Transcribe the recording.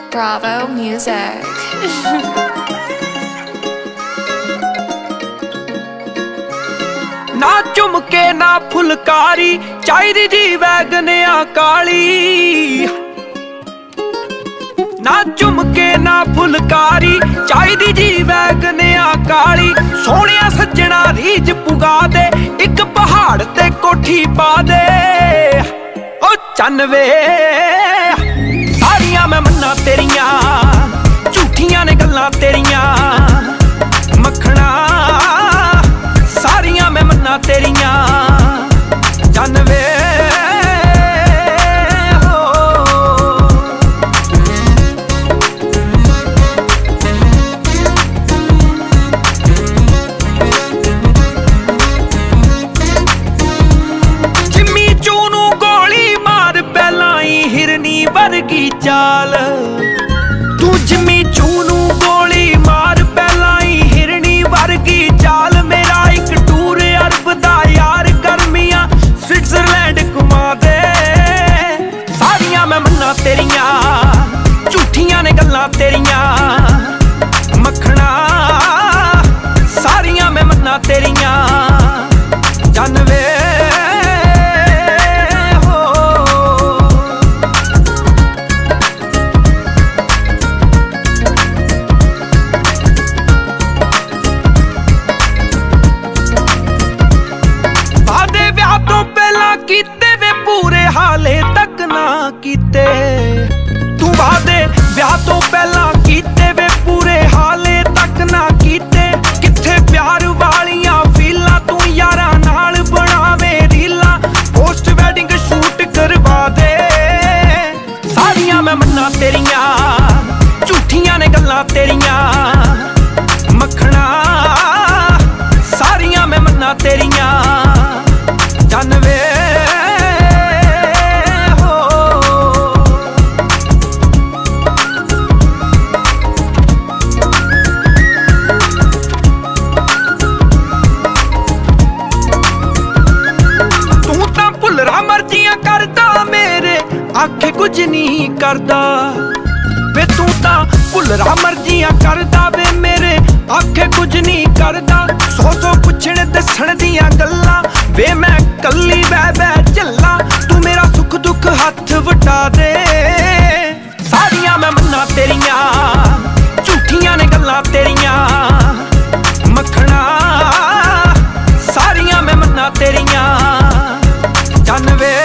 Bravo Music. ना झुमके ना फुलकारी चाहिदी जी वैगनिया काली। ना झुमके ना फुलकारी चाहिदी जी वैगनिया काली। सोहणिया सज्जणा रीझ पुगा दे इक पहाड़ ते कोठी पा दे। ओ चन्न वे सारियां मैं मन्ना तेरियां झूठियां ने गल्लां तेरियां। मखना सारियां मैं मन्ना तेरियां चन्न वे। वर्गी चाल तू जिम्मी चूनू गोली मार पहलाई हिरनी वर्गी चाल। मेरा एक टूर अरब दा यार गर्मियां स्विट्जरलैंड घुमा दे। सारियां मैं मन्ना तेरियां झूठियां ने गल्लां तेरियां। मखना सारियां मैं मन्ना तेरियां चन्न वे। कीते वे पूरे हाले तक ना कीते। तू वादे ब्याह तो पहला कीते वे पूरे हाले तक ना कीते। किथे प्यार वालियां फीलां तू यारां नाल बनावे रीलां। पोस्ट वेडिंग शूट करवा दे। सारियां मैं मन्ना तेरियां झूठियां ने गल्लां तेरियां। मखना सारियां मैं मन्ना तेरियां चन्न वे। मर्जियां करदा मेरे आखे कुछ नहीं करदा वे। तू तां भुलरा मर्जियां करदा वे मेरे आखे कुछ नहीं करदा। सौ सौ पुछण दसण दियां गल्लां वे मैं कल्ली बह बह झल्ला। तू मेरा सुख दुख हथ वटा दे। सारियां मैं मन्ना तेरियां झूठियां ने गल्लां तेरियां। मखना सारियां मैं मन्ना तेरियां चन्न वे।